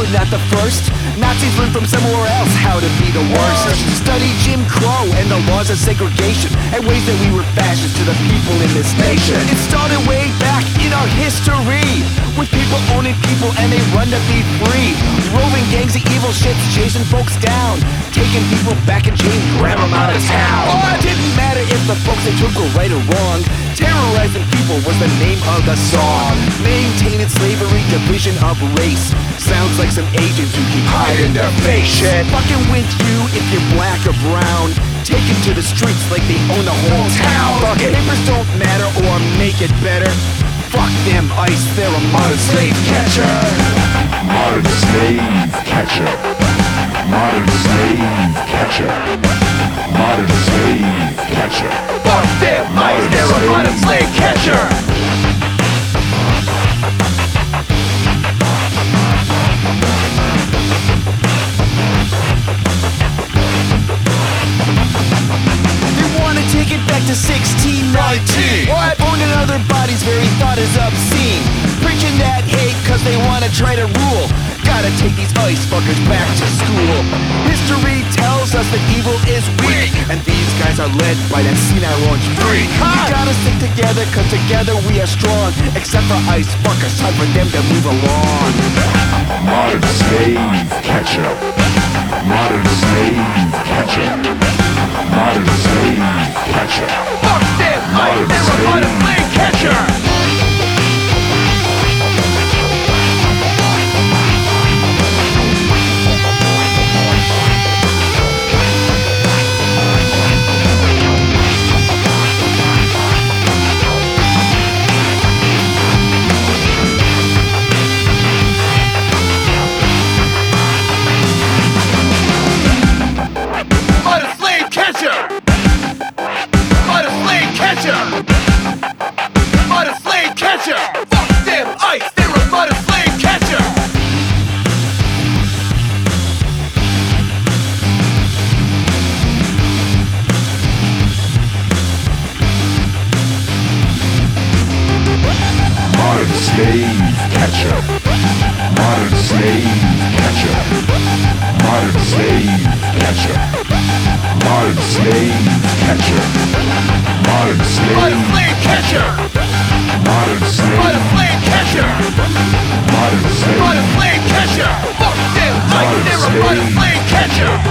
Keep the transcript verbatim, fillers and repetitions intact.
were not the first. Nazis learned from somewhere else how to be the worst. Study Jim Crow and the laws of segregation, and ways that we were fascist to the people in this nation. It started way back in our history, with people owning people and they run to be free. Roving gangs of evil shits chasing folks down, taking people back in chains, grab them out of town. Oh, it didn't matter if the folks they took were right or wrong. Terrorizing people was the name of the song. Maintaining slavery, division of race. Sounds like some agents who keep hiding their face. Shit, fucking with you if you're black or brown. Taken to the streets like they own the whole town. Fuck it, papers don't matter or make it better. Fuck them ICE, they're a modern slave catcher. Modern slave catcher. Modern slave catcher. Modern slave catcher. Fuck them ICE, they're a modern slave catcher. Take it back to sixteen nineteen. What? Owning other bodies, very thought is obscene. Preaching that hate cause they wanna try to rule. Gotta take these ICE fuckers back to school. History tells us that evil is weak, and these guys are led by that senile orange freak. We gotta stick together cause together we are strong. Except for ICE fuckers, time for them to move along. Modern slave catcher. Modern slave catcher. Modern slave catcher. Fuck them ICE, they're a modern slave catcher. Slave catcher. Modern slave catcher. Modern slave catcher. Modern slave catcher. Modern slave catcher. Modern slave catcher. Modern slave catcher. Fuck them, Modern they're a modern slave catcher.